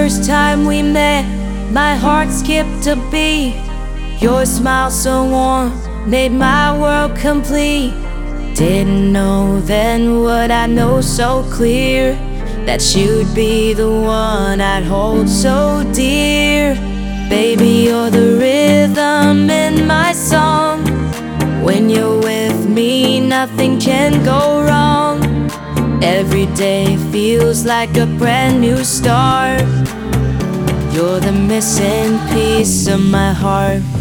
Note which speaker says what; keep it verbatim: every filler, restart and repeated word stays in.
Speaker 1: first time we met, my heart skipped a beat. Your smile so warm made my world complete. Didn't know then what I know so clear, that you'd be the one I'd hold so dear. Baby, you're the rhythm in my song. When you're with me, nothing can go wrong. Every day feels like a brand new start. You're the missing piece of my heart.